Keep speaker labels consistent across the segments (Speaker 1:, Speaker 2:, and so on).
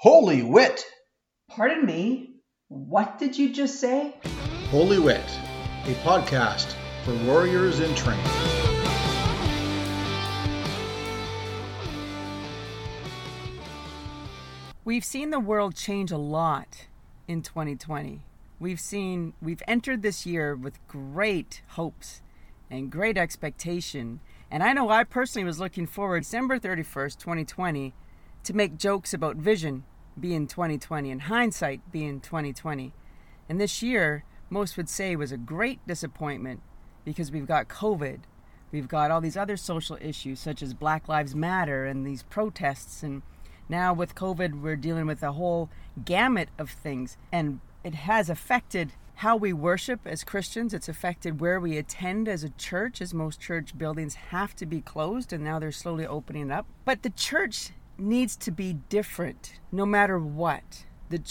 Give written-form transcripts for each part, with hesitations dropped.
Speaker 1: Holy Wit!
Speaker 2: Pardon me? What did you just say?
Speaker 1: Holy Wit, a podcast for warriors in training.
Speaker 3: We've seen the world change a lot in 2020. We've entered this year with great hopes and great expectation. And I know I personally was looking forward December 31st, 2020, to make jokes about vision being 2020 and hindsight being 2020. And this year, most would say, was a great disappointment because we've got COVID. We've got all these other social issues such as Black Lives Matter and these protests. And now with COVID, we're dealing with a whole gamut of things. And it has affected how we worship as Christians. It's affected where we attend as a church, as most church buildings have to be closed, and now they're slowly opening up. But the church needs to be different no matter what.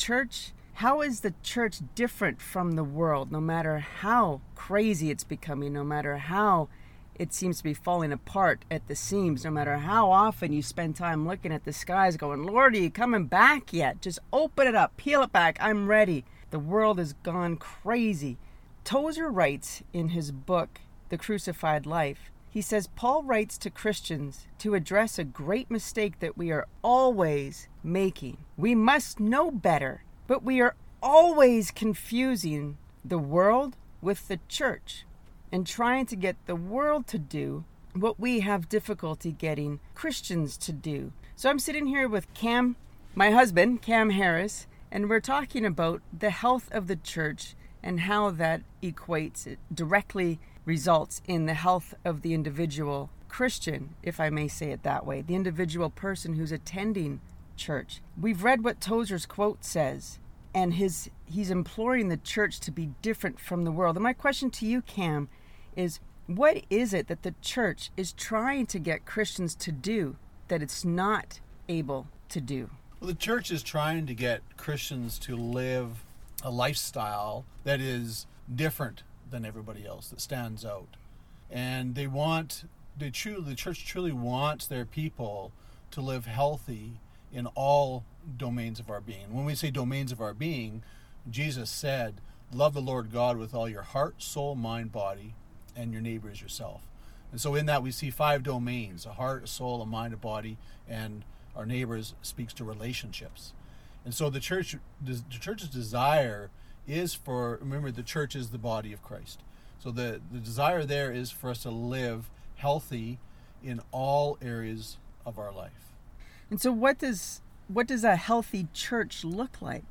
Speaker 3: How is the church different from the world, no matter how crazy it's becoming, no matter how it seems to be falling apart at the seams, no matter how often you spend time looking at the skies going, Lord, are you coming back yet? Just open it up, peel it back, I'm ready. The world has gone crazy. Tozer writes in his book, The Crucified Life, he says, Paul writes to Christians to address a great mistake that we are always making. We must know better, but we are always confusing the world with the church and trying to get the world to do what we have difficulty getting Christians to do. So I'm sitting here with Cam, my husband, Cam Harris, and we're talking about the health of the church and how that equates, it directly results in the health of the individual Christian, if I may say it that way, the individual person who's attending church. We've read what Tozer's quote says, and he's imploring the church to be different from the world. And my question to you, Cam, is what is it that the church is trying to get Christians to do that it's not able to do?
Speaker 4: Well, the church is trying to get Christians to live a lifestyle that is different than everybody else, that stands out. And the church truly wants their people to live healthy in all domains of our being. When we say domains of our being, Jesus said, love the Lord God with all your heart, soul, mind, body, and your neighbor as yourself. And so in that we see 5 domains: a heart, a soul, a mind, a body, and our neighbors speaks to relationships. And so the church's desire is remember, the church is the body of Christ. So the desire there is for us to live healthy in all areas of our life.
Speaker 3: And so what does a healthy church look like?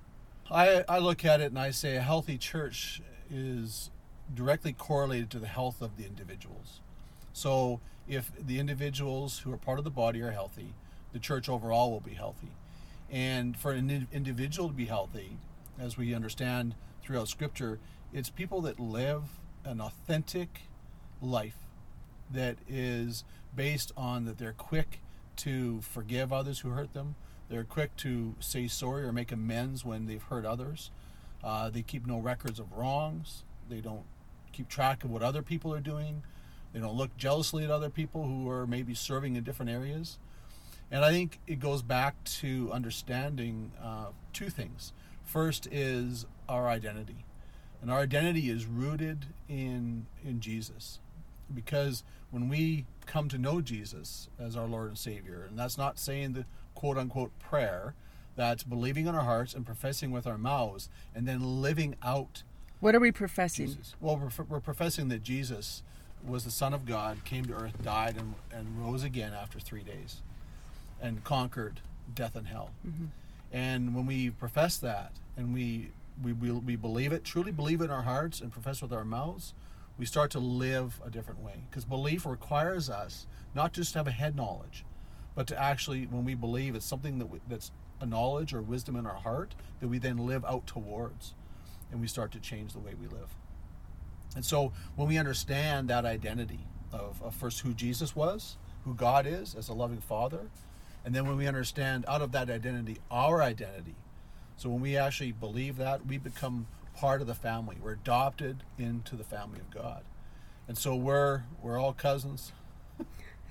Speaker 4: I look at it and I say a healthy church is directly correlated to the health of the individuals. So if the individuals who are part of the body are healthy, the church overall will be healthy. And for an individual to be healthy, as we understand throughout Scripture, it's people that live an authentic life that is based on that they're quick to forgive others who hurt them. They're quick to say sorry or make amends when they've hurt others. They keep no records of wrongs. They don't keep track of what other people are doing. They don't look jealously at other people who are maybe serving in different areas. And I think it goes back to understanding 2 things. First is our identity. And our identity is rooted in Jesus. Because when we come to know Jesus as our Lord and Savior, and that's not saying the quote-unquote prayer, that's believing in our hearts and professing with our mouths, and then living out.
Speaker 3: What are we professing?
Speaker 4: Jesus. Well, we're professing that Jesus was the Son of God, came to earth, died, and rose again after 3 days, and conquered death and hell. Mm-hmm. And when we profess that, and we believe it, truly believe it in our hearts, and profess with our mouths, we start to live a different way. Because belief requires us not just to have a head knowledge, but to actually, when we believe, it's something that's a knowledge or wisdom in our heart that we then live out towards, and we start to change the way we live. And so when we understand that identity of first who Jesus was, who God is as a loving Father, and then when we understand out of that identity, our identity, so when we actually believe that, we become part of the family. We're adopted into the family of God. And so we're all cousins.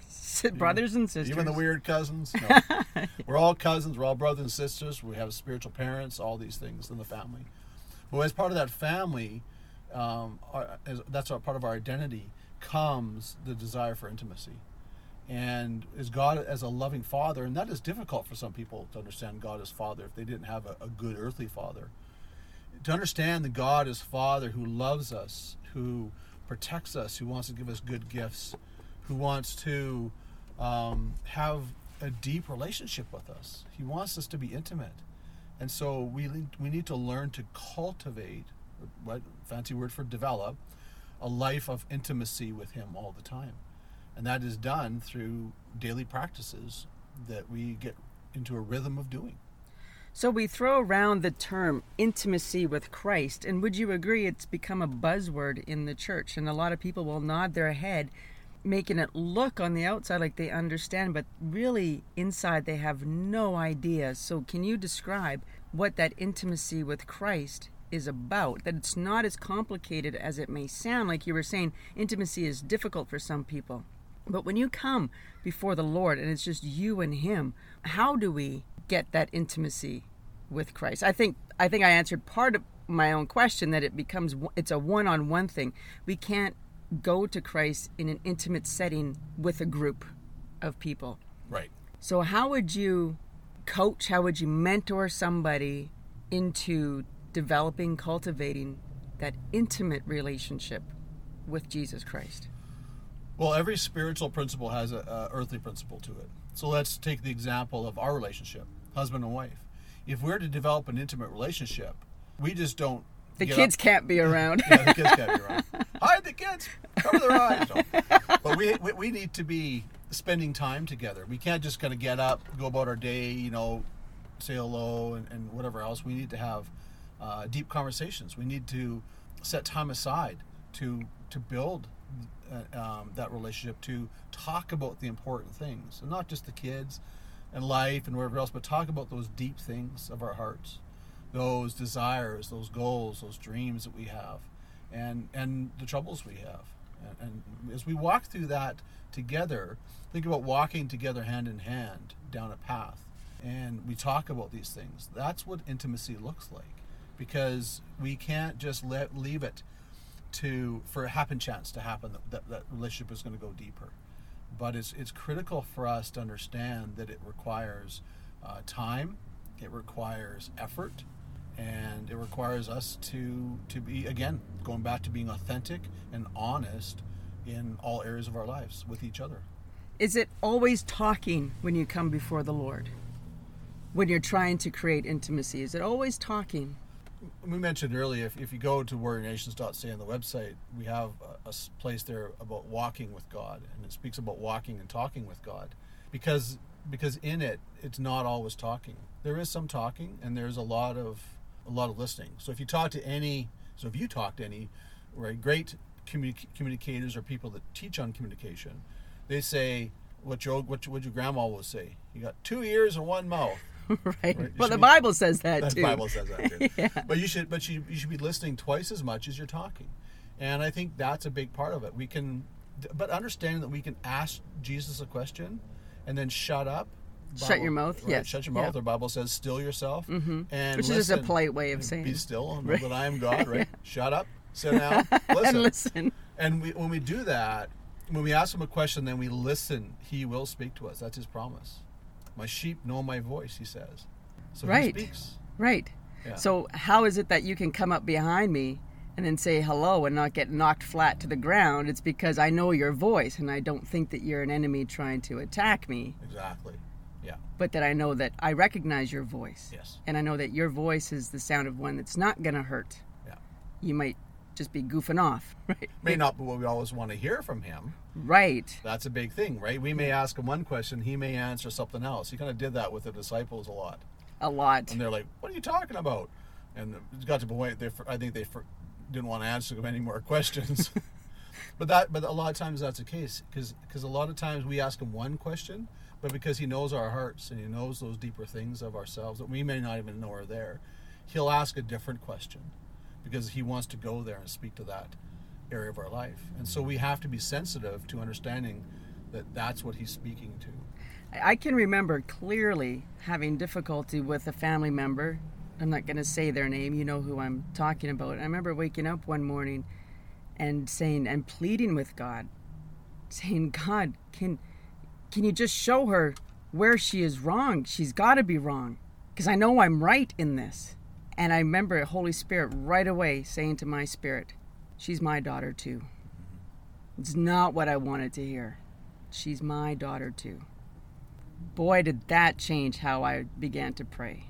Speaker 3: Brothers and sisters.
Speaker 4: Even the weird cousins. No. We're all cousins. We're all brothers and sisters. We have spiritual parents, all these things in the family. But as part of that family, that's part of our identity, comes the desire for intimacy. And is God as a loving father, and that is difficult for some people to understand God as father if they didn't have a good earthly father. To understand that God is Father who loves us, who protects us, who wants to give us good gifts, who wants to have a deep relationship with us. He wants us to be intimate. And so we need to learn to cultivate, what fancy word for develop, a life of intimacy with Him all the time. And that is done through daily practices that we get into a rhythm of doing.
Speaker 3: So we throw around the term intimacy with Christ, and would you agree it's become a buzzword in the church? And a lot of people will nod their head, making it look on the outside like they understand, but really inside they have no idea. So can you describe what that intimacy with Christ is about? That it's not as complicated as it may sound. Like you were saying, intimacy is difficult for some people. But when you come before the Lord and it's just you and Him, how do we get that intimacy with Christ? I think I answered part of my own question, that it's a one-on-one thing. We can't go to Christ in an intimate setting with a group of people.
Speaker 4: Right.
Speaker 3: So how would you coach, how would you mentor somebody into developing, cultivating that intimate relationship with Jesus Christ?
Speaker 4: Well, every spiritual principle has an earthly principle to it. So let's take the example of our relationship, husband and wife. If we're to develop an intimate relationship, we just don't.
Speaker 3: The kids can't be around.
Speaker 4: Yeah, the kids can't be around. Hide the kids. Cover their eyes. No. But we need to be spending time together. We can't just kind of get up, go about our day, say hello and whatever else. We need to have deep conversations. We need to set time aside to build that relationship, to talk about the important things, and not just the kids and life and whatever else, but talk about those deep things of our hearts, those desires, those goals, those dreams that we have, and the troubles we have. And as we walk through that together, think about walking together hand in hand down a path, and we talk about these things. That's what intimacy looks like, because we can't just leave it for a happen chance to happen that relationship is going to go deeper. But it's critical for us to understand that it requires time, it requires effort, and it requires us to be, again, going back to being authentic and honest in all areas of our lives with each other.
Speaker 3: Is it always talking when you come before the Lord? When you're trying to create intimacy, is it always talking?
Speaker 4: We mentioned earlier, if you go to warriornations.ca on the website, we have a place there about walking with God, and it speaks about walking and talking with God, because in it's not always talking. There is some talking, and there's a lot of listening. So if you talk to any right, great communicators or people that teach on communication, they say what your grandma will say: you got 2 ears and 1 mouth.
Speaker 3: Right. Well, the Bible says that too.
Speaker 4: The Bible says that too.
Speaker 3: Yeah.
Speaker 4: But you should be listening twice as much as you're talking, and I think that's a big part of it. But understanding that we can ask Jesus a question, and then shut up.
Speaker 3: Shut your mouth.
Speaker 4: Right?
Speaker 3: Yes.
Speaker 4: Shut your mouth. Yeah. The Bible says, "Still yourself," and
Speaker 3: which is just a polite way of saying,
Speaker 4: "Be still and know that I am God." Right? Yeah. Shut up. Sit down. Listen.
Speaker 3: And listen.
Speaker 4: And when we do that, when we ask Him a question, then we listen. He will speak to us. That's His promise. My sheep know my voice, He says. So
Speaker 3: right.
Speaker 4: He speaks.
Speaker 3: Right. Yeah. So how is it that you can come up behind me and then say hello and not get knocked flat to the ground? It's because I know your voice, and I don't think that you're an enemy trying to attack me.
Speaker 4: Exactly. Yeah.
Speaker 3: But that I know that I recognize your voice.
Speaker 4: Yes.
Speaker 3: And I know that your voice is the sound of one that's not going to hurt.
Speaker 4: Yeah.
Speaker 3: You might just be goofing off, right?
Speaker 4: May not be what we always want to hear from Him.
Speaker 3: Right.
Speaker 4: That's a big thing, right? We may ask Him one question, He may answer something else. He kind of did that with the disciples a lot. And they're like, "What are you talking about?" And it got to the point I think they didn't want to answer Him any more questions. But a lot of times that's the case, because a lot of times we ask Him one question, but because He knows our hearts and He knows those deeper things of ourselves that we may not even know are there, He'll ask a different question, because He wants to go there and speak to that area of our life. And so we have to be sensitive to understanding that's what he's speaking to.
Speaker 3: I can remember clearly having difficulty with a family member. I'm not going to say their name. You know who I'm talking about. I remember waking up one morning and saying and pleading with God, saying, God, can you just show her where she is wrong? She's got to be wrong, because I know I'm right in this. And I remember Holy Spirit right away saying to my spirit, she's my daughter too. It's not what I wanted to hear. She's my daughter too. Boy, did that change how I began to pray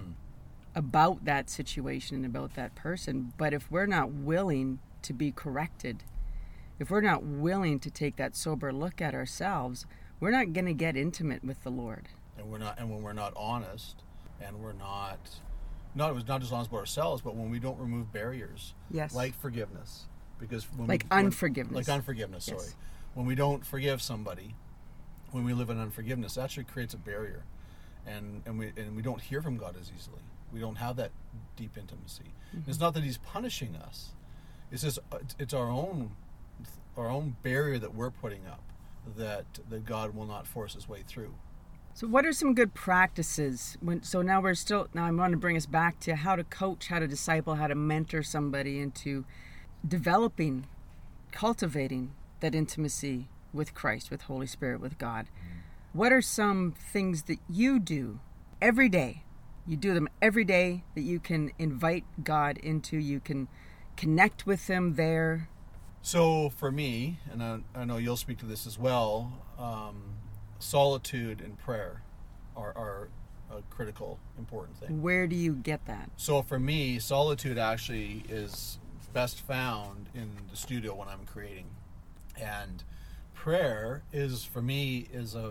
Speaker 3: about that situation and about that person. But if we're not willing to be corrected, if we're not willing to take that sober look at ourselves, we're not going to get intimate with the Lord.
Speaker 4: And when we're not honest, and we're not just honest about ourselves, but when we don't remove barriers,
Speaker 3: yes,
Speaker 4: like forgiveness, because
Speaker 3: unforgiveness.
Speaker 4: Yes. Sorry, when we don't forgive somebody, when we live in unforgiveness, it actually creates a barrier, and we don't hear from God as easily. We don't have that deep intimacy. It's not that He's punishing us; it's just it's our own barrier that we're putting up, that God will not force His way through.
Speaker 3: So what are some good practices? Now I want to bring us back to how to coach, how to disciple, how to mentor somebody into developing, cultivating that intimacy with Christ, with Holy Spirit, with God. What are some things that you do every day? You do them every day that you can invite God into, you can connect with Him there.
Speaker 4: So for me, and I know you'll speak to this as well, solitude and prayer are a critical, important thing.
Speaker 3: Where do you get that?
Speaker 4: So for me, solitude actually is best found in the studio when I'm creating, and prayer is for me a version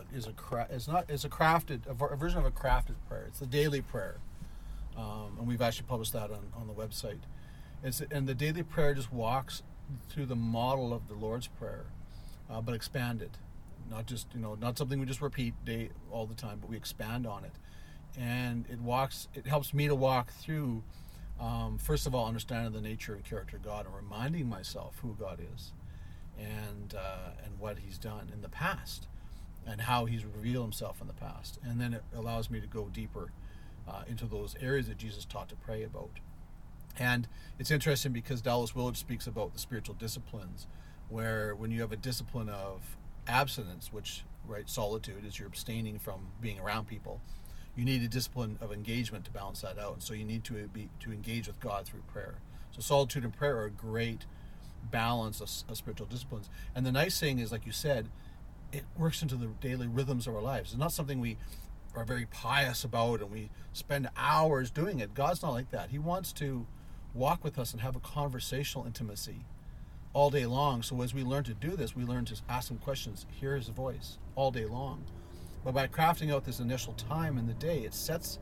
Speaker 4: of a crafted prayer. It's the daily prayer, and we've actually published that on the website. And the daily prayer just walks through the model of the Lord's Prayer, but expanded. Not just, not something we just repeat all the time, but we expand on it. And it helps me to walk through, first of all, understanding the nature and character of God and reminding myself who God is and what He's done in the past and how He's revealed Himself in the past. And then it allows me to go deeper into those areas that Jesus taught to pray about. And it's interesting because Dallas Willard speaks about the spiritual disciplines, where when you have a discipline of abstinence, which solitude is you're abstaining from being around people, you need a discipline of engagement to balance that out. And so you need to engage with God through prayer. So solitude and prayer are a great balance of spiritual disciplines. And the nice thing is, like you said, it works into the daily rhythms of our lives. It's not something we are very pious about and we spend hours doing it. God's not like that. He wants to walk with us and have a conversational intimacy all day long. So as we learn to do this, we learn to ask Him questions, hear His voice all day long. But by crafting out this initial time in the day, it sets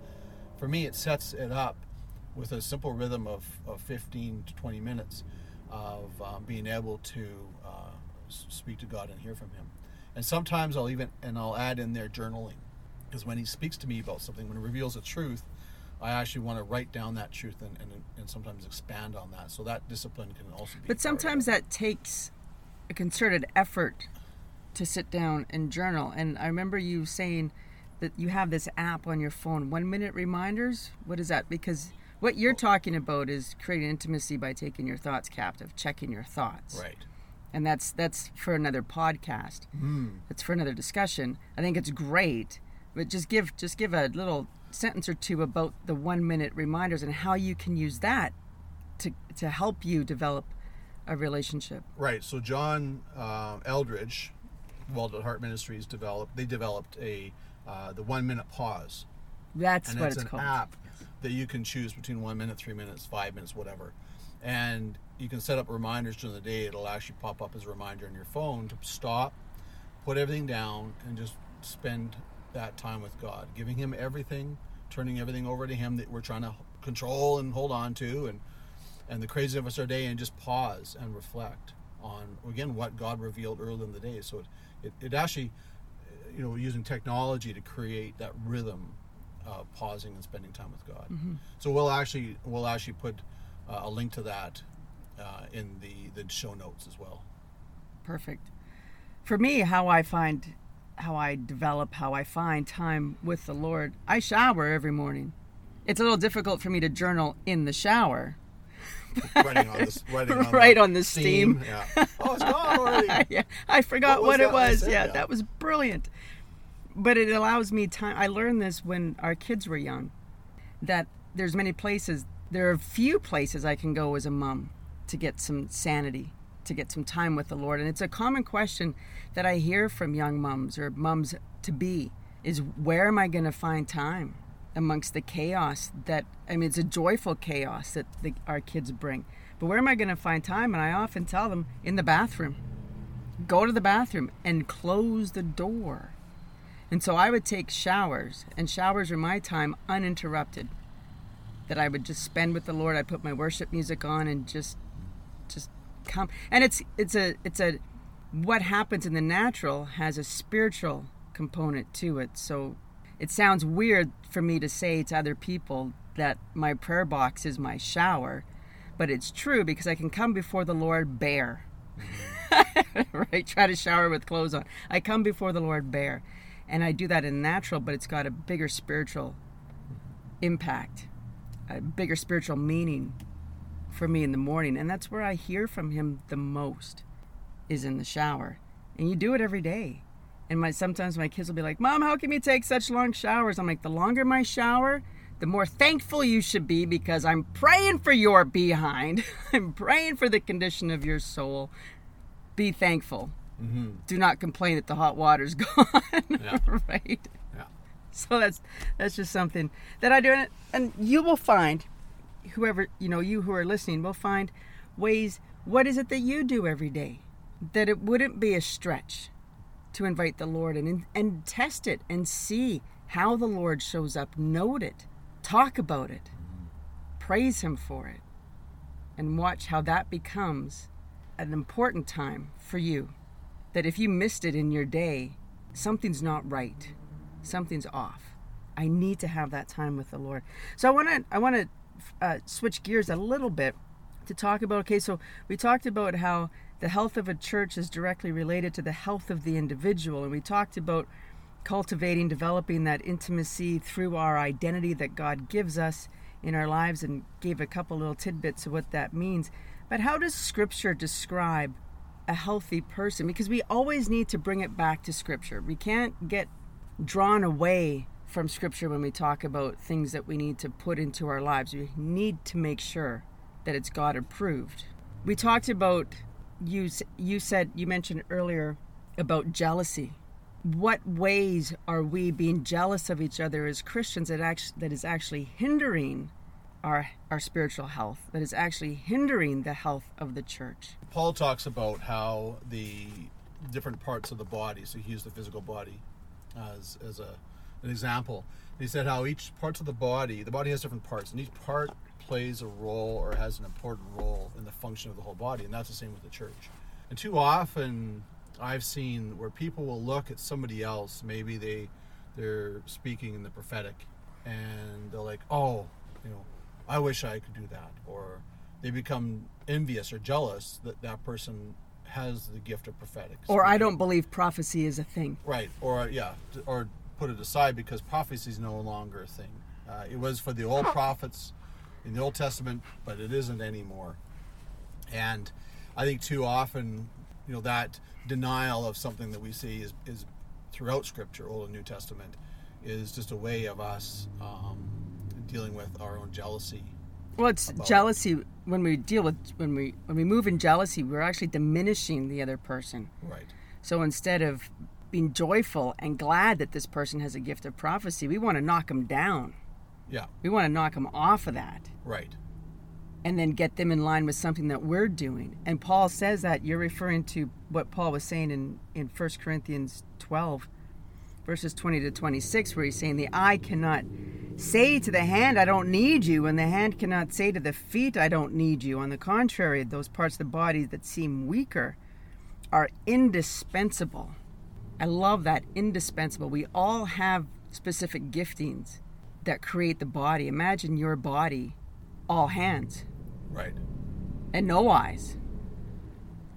Speaker 4: it up with a simple rhythm of 15 to 20 minutes of being able to speak to God and hear from Him. And sometimes I'll add in there journaling, because when He speaks to me about something, when He reveals a truth, I actually want to write down that truth and sometimes expand on that. So that discipline can also be.
Speaker 3: But sometimes that takes a concerted effort to sit down and journal. And I remember you saying that you have this app on your phone, 1 minute reminders. What is that? Because what you're talking about is creating intimacy by taking your thoughts captive, checking your thoughts.
Speaker 4: Right.
Speaker 3: And that's for another podcast. That's for another discussion. I think it's great, but just give a little sentence or two about the 1 minute reminders and how you can use that to help you develop a relationship.
Speaker 4: Right. So John Eldridge, Walden Heart Ministries developed the 1 minute pause.
Speaker 3: That's what it's called.
Speaker 4: And it's an app that you can choose between 1 minute, 3 minutes, 5 minutes, whatever. And you can set up reminders during the day. It'll actually pop up as a reminder on your phone to stop, put everything down, and just spend that time with God, giving Him everything, turning everything over to Him that we're trying to control and hold on to, and the craziness of our day, and just pause and reflect on, again, what God revealed early in the day. So it actually, using technology to create that rhythm of pausing and spending time with God. Mm-hmm. So we'll actually put a link to that in the show notes as well.
Speaker 3: Perfect. for me, how I find time with the Lord, I shower every morning. It's a little difficult for me to journal in the shower.
Speaker 4: Right on the steam. Yeah. Oh, it's gone already.
Speaker 3: Yeah, I forgot what it was.
Speaker 4: Yeah,
Speaker 3: that was brilliant. But it allows me time. I learned this when our kids were young, that there are a few places I can go as a mom to get some sanity, to get some time with the Lord. And it's a common question that I hear from young moms or moms to be is, where am I going to find time amongst the chaos it's a joyful chaos that our kids bring. But where am I going to find time? And I often tell them, in the bathroom. Go to the bathroom and close the door. And so I would take showers, and showers are my time uninterrupted, that I would just spend with the Lord. I put my worship music on and just come. And it's a what happens in the natural has a spiritual component to it. So it sounds weird for me to say to other people that my prayer box is my shower, but it's true, because I can come before the Lord bare. Right? Try to shower with clothes on. I come before the Lord bare. And I do that in natural, but it's got a bigger spiritual impact, a bigger spiritual meaning for me in the morning. And that's where I hear from him the most, is in the shower. And you do it every day. And sometimes my kids will be like, Mom, how can you take such long showers? I'm like, the longer my shower, the more thankful you should be, because I'm praying for your behind. I'm praying for the condition of your soul. Be thankful. Mm-hmm. Do not complain that the hot water's gone. Yeah. Right?
Speaker 4: Yeah.
Speaker 3: So that's just something that I do. And you will find, whoever, you who are listening will find ways. What is it that you do every day that it wouldn't be a stretch to invite the Lord in and test it and see how the Lord shows up? Note it. Talk about it. Praise him for it. And watch how that becomes an important time for you. That if you missed it in your day, something's not right. Something's off. I need to have that time with the Lord. So I want to switch gears a little bit to talk about, so we talked about how the health of a church is directly related to the health of the individual. And we talked about developing that intimacy through our identity that God gives us in our lives, and gave a couple little tidbits of what that means. But how does Scripture describe a healthy person? Because we always need to bring it back to Scripture. We can't get drawn away from Scripture when we talk about things that we need to put into our lives. We need to make sure that it's God approved. We talked about, you mentioned earlier about jealousy. What ways are we being jealous of each other as Christians that is actually hindering our spiritual health, that is actually hindering the health of the church?
Speaker 4: Paul talks about how the different parts of the body, so he used the physical body as an example. And he said how each parts of the body has different parts, and each part plays a role or has an important role in the function of the whole body, and that's the same with the church. And too often I've seen where people will look at somebody else, maybe they're speaking in the prophetic, and they're like, I wish I could do that, or they become envious or jealous that person has the gift of prophetic.
Speaker 3: Or I don't believe prophecy is a thing.
Speaker 4: Right, or put it aside because prophecy is no longer a thing. It was for the old prophets in the Old Testament, but it isn't anymore. And I think too often, that denial of something that we see is throughout Scripture, Old and New Testament, is just a way of us dealing with our own jealousy.
Speaker 3: Well, it's jealousy. When we move in jealousy, we're actually diminishing the other person.
Speaker 4: Right.
Speaker 3: So instead of being joyful and glad that this person has a gift of prophecy, we want to knock them down. Yeah. We want to knock them off of that.
Speaker 4: Right.
Speaker 3: And then get them in line with something that we're doing. And Paul says that. You're referring to what Paul was saying in 1 Corinthians 12, verses 20 to 26, where he's saying the eye cannot say to the hand, I don't need you, and the hand cannot say to the feet, I don't need you. On the contrary, those parts of the body that seem weaker are indispensable. I love that, indispensable. We all have specific giftings that create the body. Imagine your body, all hands.
Speaker 4: Right.
Speaker 3: And no eyes.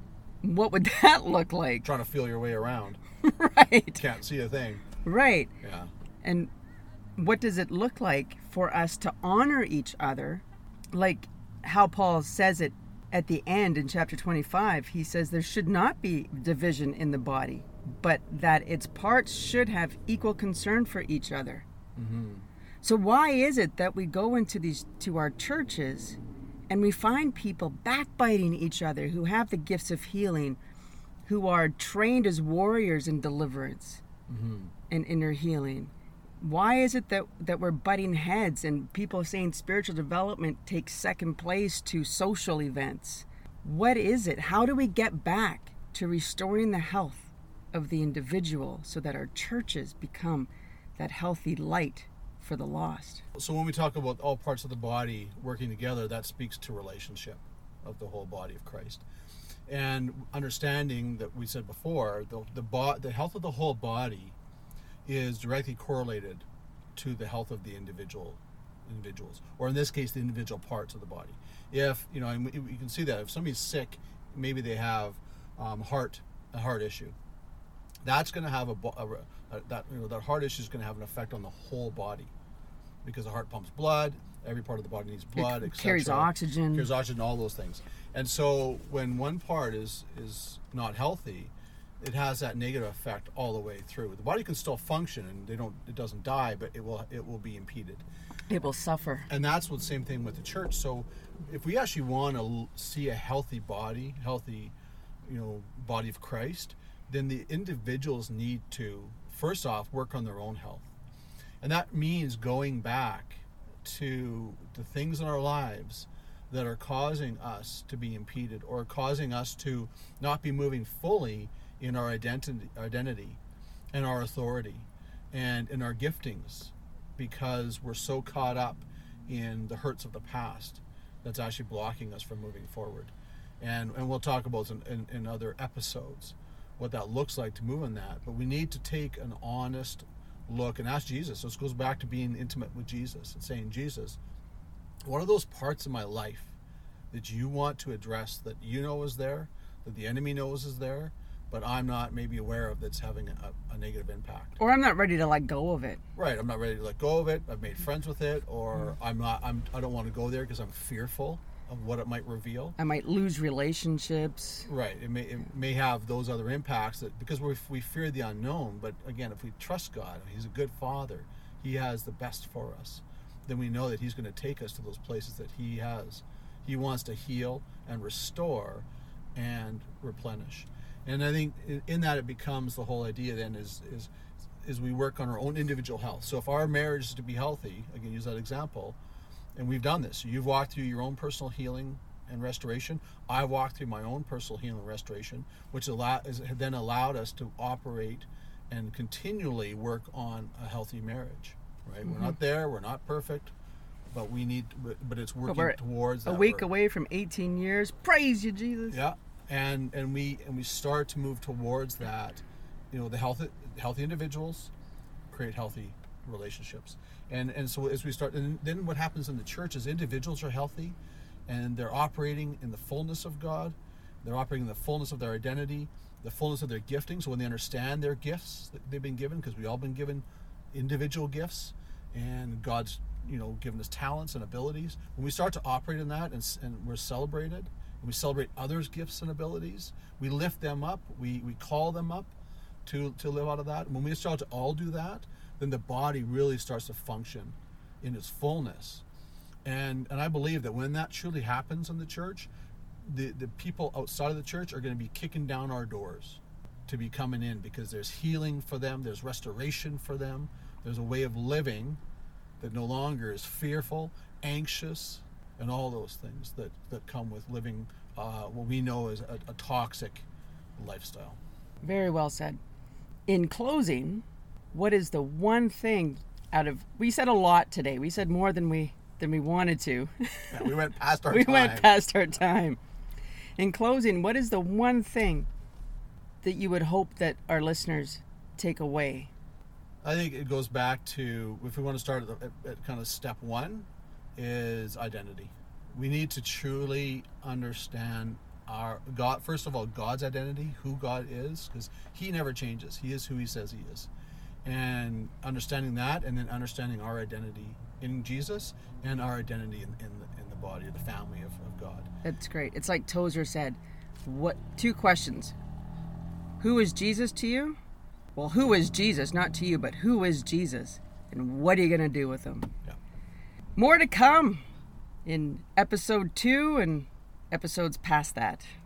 Speaker 3: What would that look like?
Speaker 4: Trying to feel your way around.
Speaker 3: Right.
Speaker 4: Can't see a thing.
Speaker 3: Right.
Speaker 4: Yeah.
Speaker 3: And what does it look like for us to honor each other? Like how Paul says it at the end in chapter 25, he says there should not be division in the body, but that its parts should have equal concern for each other. Mm-hmm. So why is it that we go to our churches and we find people backbiting each other who have the gifts of healing, who are trained as warriors in deliverance and inner healing? Why is it that we're butting heads and people saying spiritual development takes second place to social events? What is it? How do we get back to restoring the health of the individual so that our churches become that healthy light for the lost?
Speaker 4: So when we talk about all parts of the body working together, that speaks to relationship of the whole body of Christ. And understanding that we said before, the health of the whole body is directly correlated to the health of the individuals, or in this case, the individual parts of the body. If, and you can see that if somebody's sick, maybe they have a heart issue. That's going to have that heart issue is going to have an effect on the whole body, because the heart pumps blood. Every part of the body needs blood.
Speaker 3: It carries oxygen,
Speaker 4: all those things. And so when one part is not healthy, it has that negative effect all the way through. The body can still function, and it doesn't die, but it will be impeded.
Speaker 3: It will suffer.
Speaker 4: And that's the same thing with the church. So if we actually want to see a healthy body of Christ, then the individuals need to, first off, work on their own health. And that means going back to the things in our lives that are causing us to be impeded, or causing us to not be moving fully in our identity and our authority and in our giftings, because we're so caught up in the hurts of the past that's actually blocking us from moving forward. And we'll talk about in other episodes what that looks like to move in that. But we need to take an honest look and ask Jesus. So this goes back to being intimate with Jesus and saying, Jesus, what are those parts of my life that you want to address, that you know is there, that the enemy knows is there, but I'm not maybe aware of, that's having a negative impact?
Speaker 3: Or I'm not ready to let go of it.
Speaker 4: Right, I'm not ready to let go of it. I've made friends with it, or I don't want to go there because I'm fearful of what it might reveal.
Speaker 3: I might lose relationships.
Speaker 4: Right, it may have those other impacts, that because we fear the unknown. But again, if we trust God, He's a good Father, He has the best for us, then we know that He's going to take us to those places that He has. He wants to heal and restore and replenish. And I think in that it becomes the whole idea then is we work on our own individual health. So if our marriage is to be healthy, again, use that example, and we've done this. So you've walked through your own personal healing and restoration. I've walked through my own personal healing and restoration, which has then allowed us to operate and continually work on a healthy marriage. Right? Mm-hmm. We're not there. We're not perfect. But but it's working towards that.
Speaker 3: A week away from 18 years. Praise you, Jesus.
Speaker 4: Yeah. And we start to move towards that, the healthy individuals create healthy relationships, and so as we start, and then what happens in the church is individuals are healthy, and they're operating in the fullness of God, they're operating in the fullness of their identity, the fullness of their gifting. So when they understand their gifts that they've been given, because we all been given individual gifts, and God's given us talents and abilities. When we start to operate in that, and we're celebrated. We celebrate others' gifts and abilities. We lift them up. We call them up to live out of that. And when we start to all do that, then the body really starts to function in its fullness. And I believe that when that truly happens in the church, the people outside of the church are going to be kicking down our doors to be coming in, because there's healing for them, there's restoration for them, there's a way of living that no longer is fearful, anxious, and all those things that come with living what we know as a toxic lifestyle.
Speaker 3: Very well said. In closing, what is the one thing we said a lot today. We said more than we wanted to.
Speaker 4: Yeah, we went past our time.
Speaker 3: We went past our time. In closing, what is the one thing that you would hope that our listeners take away?
Speaker 4: I think it goes back to, if we want to start at kind of step one, is identity. We need to truly understand our God, first of all, God's identity, who God is, because He never changes. He is who He says He is. And understanding that, and then understanding our identity in Jesus and our identity in the body, the family of God.
Speaker 3: That's great. It's like Tozer said, two questions. Who is Jesus to you? Well, who is Jesus? Not to you, but who is Jesus? And what are you going to do with him?
Speaker 4: Yeah.
Speaker 3: More to come in episode 2 and episodes past that.